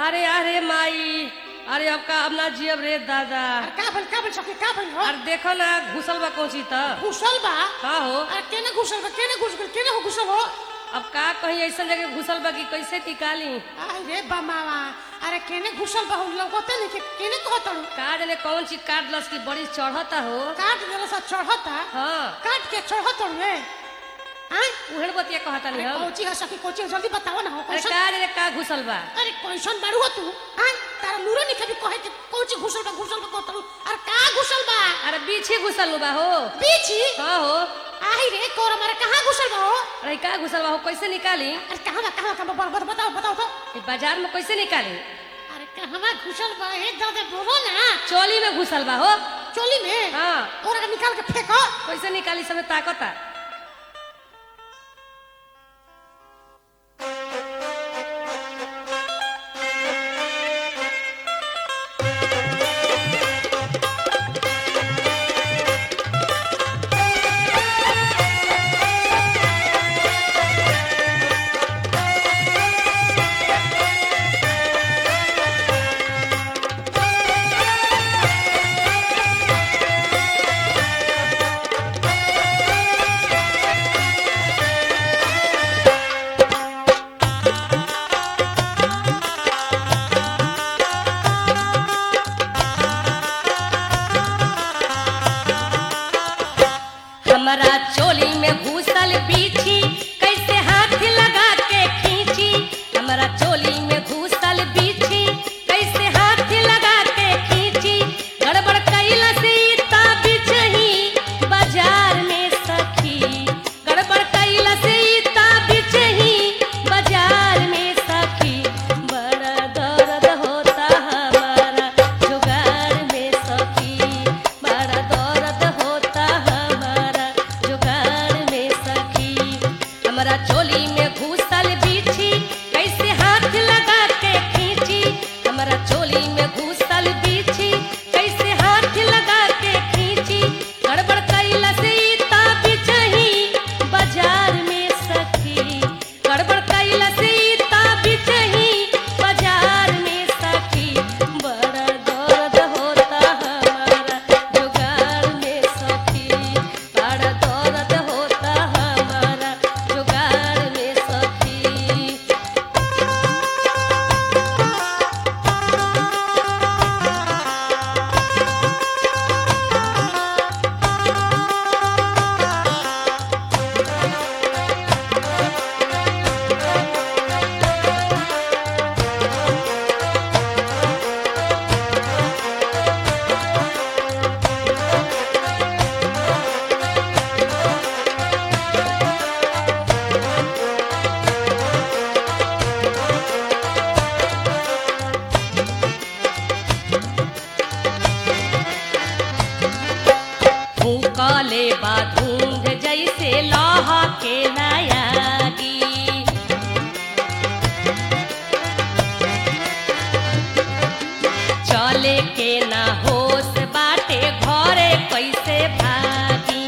अरे अरे माई, अरे अब का अब ना जियब रे दादा। का बोल सके का बोल हो? अरे देखो ना घुसल बा कौची त। घुसल बा? हाँ हो। अरे केने घुसल बा? केने घुस गल? केने हो घुसल हो? अब का कहीं ऐसा जगह घुसल बा कि कैसे निकाली। अरे बमावा, अरे केने घुसल बा? लगोते नहीं के केने कहत हो? का जाने कौन चीज काट लस की बड़ी चढ़ता हो। काट देला सा चढ़ता? हाँ काट के चढ़त हो रे? हां उहड़ बतिया कहता नहीं हम। कोची हस की कोची जल्दी बताओ ना हो। अरे का जाने का घुसल बा। अरे कैसन बाड़ू हो तू? हां तारा लूरे नहीं कभी कहे के कोची घुसल बा कहत हो। अरे का घुसल बा? अरे बीछी घुसल बा हो। बीछी? हाँ हो। आई रे कोर मारे कहां घुसल बा हो? अरे का घुसल बा हो कैसे निकाली। अरे कहां बताओ तो। ये बाजार में कैसे निकाली। अरे कहां घुसल बा? हे दादा बोलो ना। चोली में घुसल बा हो। चोली में? हाँ और अगर निकाल के फेंको कैसे निकाली सब ताकता। हमारा चोली में घुसल बीछी कैसे हाथ लगा के खींची। हमारा चोली में घुसल बीछी कैसे हाथ लगा के खींची। गड़बड़ कैला से ता बिचही बाजार में सखी। गड़बड़ कैला से ता बिचही बाजार में सखी। बड़ा दर्द होता हमारा जुगाड़ में सखी। बड़ा दर्द होता हमारा जुगाड़ में सखी। हमारा चोली में घुसल बीछी कैसे हाथ लगा के खींची। हमारा चोली में घुसल बीछी कैसे हाथ लगा के खींची। गड़बड़ कैला से ता बिचही बाजार में सखी। गड़बड़ कैला से ता बिचही बाजार में सखी। बड़ा दर्द होता हमारा जुगाड़ में सखी। बड़ा दर्द होता हमारा जुगाड़ में सखी। फूकले बाधूंध जैसे लोहा के नयागी। चले के ना होश बाटे घरे कैसे भागी।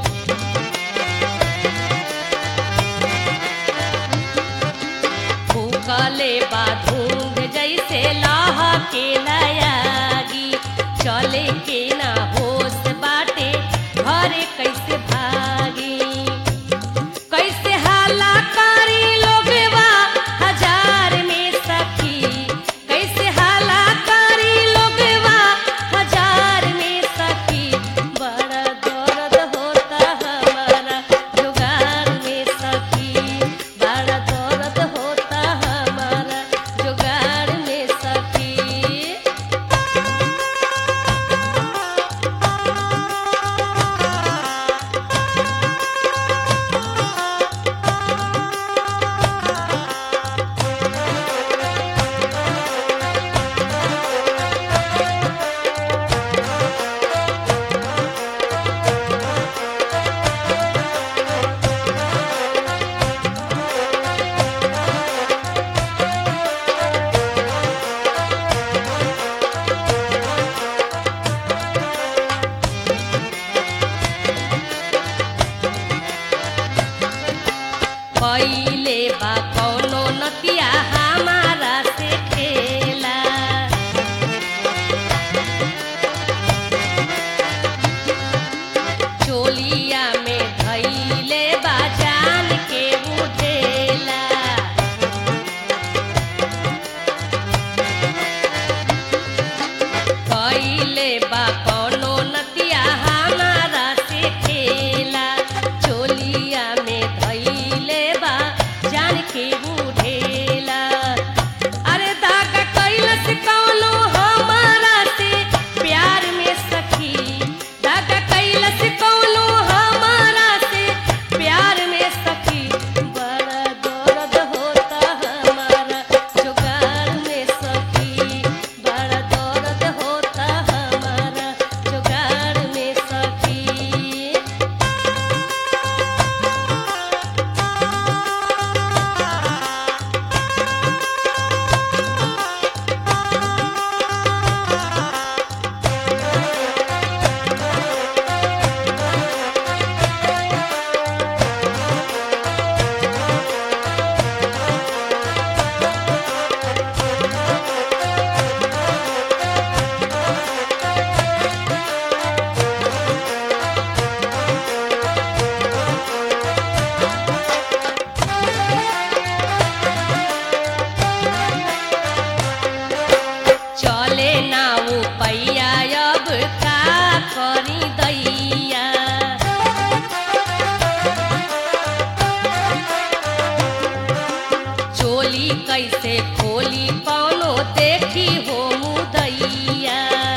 फूकले बाधूंध जैसे लोहा के नयागी। चले के ना होश बाटे घरे कैसे भागी। कैसे हाला करी लोगवा हजार में सखी। कैसे हाला करी लोगवा हजार में सखी। बड़ा दर्द होता हमारा जुगाड़ में सखी। बड़ा दर्द होता हमारा जुगाड़ में सखी। कैसे खोली कौनो देखी हो मुदैया।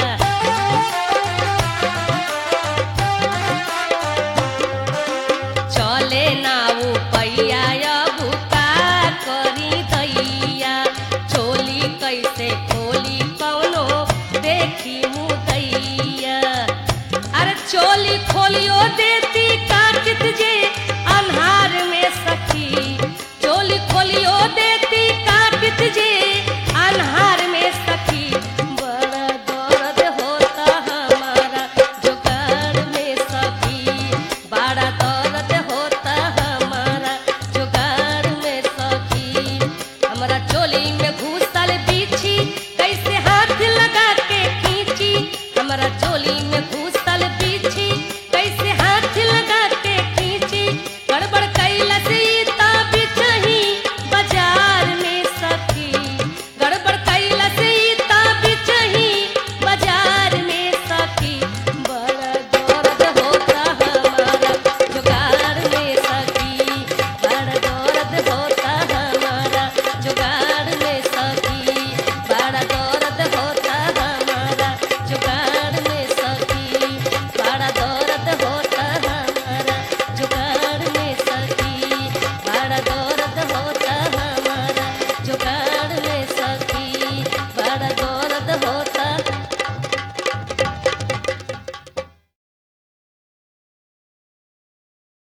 चले ना वो पैया अब का करी दैया, चोली कैसे खोली कौनो देखी मुदैया। अरे चोली खोलियो देती काटित जे अन्हार में सखी, चोली खोलियो देती काटित जे अन्हार में सखी। बड़ा दर्द होता हमारा जुगाड़ में सखी, बड़ा दर्द होता हमारा जुगाड़ में सखी। हमारा चोली में